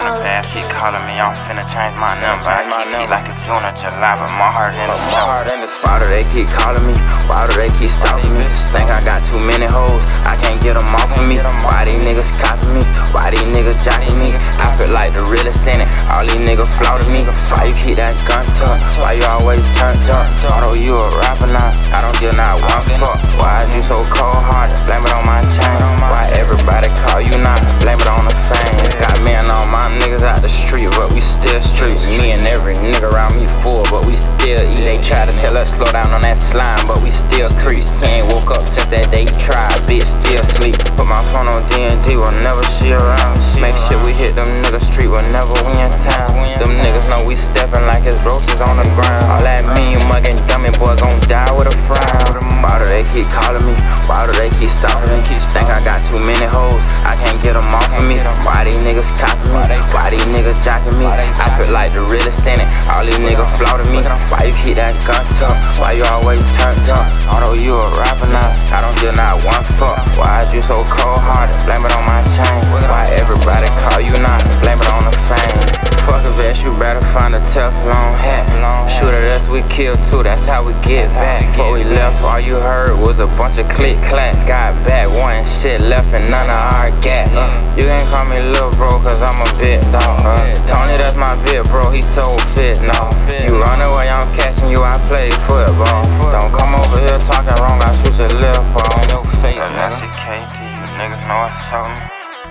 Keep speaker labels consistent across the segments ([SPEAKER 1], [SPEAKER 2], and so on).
[SPEAKER 1] from the past keep calling me, I'm finna change my number. I keep it like it's June or July, but my heart in the summer. Why do they keep calling me? Why do they keep stalking me? Think I got too many hoes, I can't get them off of me. Why these niggas copying me? Why these niggas jocking me? I feel like the realest in it, all these niggas flaunting me. Why you keep that gun tucked? Why you always turned up? Although you a rapper now, I don't give not one fuck. Why is you so cold-hearted? Blame it on my chain. Why everybody call you now? Blame it on the fame. Got me and all my niggas out the street, but we still street. Me and every nigga around me full, but we still eat. They try to tell us slow down on that slime, but we still creep. He ain't woke up since that day he tried, bitch still sleep. Put my phone on D&D, whenever she around. Make sure we hit them niggas street whenever we in town. Them niggas know we steppin' like it's roaches on the ground. All that mean muggin' dummy boy gon' die with a frown. Why do they keep calling me? Why do they keep stalking me? Think I got too many hoes, I can't get them off of me. Why these niggas copying me? Why these niggas jocking me? I feel like the realest in it, all these niggas flaunting me. Why you keep that gun tucked? Why you always turned up? Although you a rapper now, I don't give not one fuck. Why is you so cold-hearted? Blame it on my chain. Why everybody call you now? Blame it on the fame. Fuck a vest, you better find a Teflon hat. Shoot at us, we kill too, that's how we get back. Before we left, all you heard was a bunch of click-clacks. Got back, one shit left and none of our gas. You can't call me lil' bro, cause I'm a bit dog. Tony, that's my bit bro, he so fit, no. You run away, I'm catching you, I play football. Don't come over here talking wrong, I shoot your lip ball. No fake, nigga. You niggas know what's something.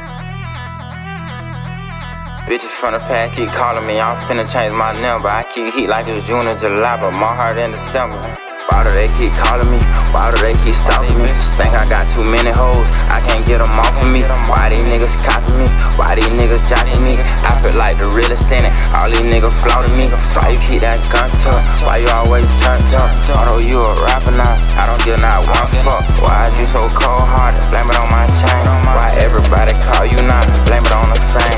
[SPEAKER 1] Bitches from the past keep calling me, I'm finna change my number. I keep heat like it's June or July, but my heart in December. Why do they keep calling me? Why do they keep stalking me? Think I got too many hoes, I can't get them off of me. Why these niggas copying me? Why these niggas jocking me? I feel like the realest in it, all these niggas flaunting me. Why you keep that gun tucked? Why you always turned up? Although you a rapper now, I don't give not one fuck. Why is you so cold-hearted? Blame it on my chain. Why everybody call you now? Blame it on the fame.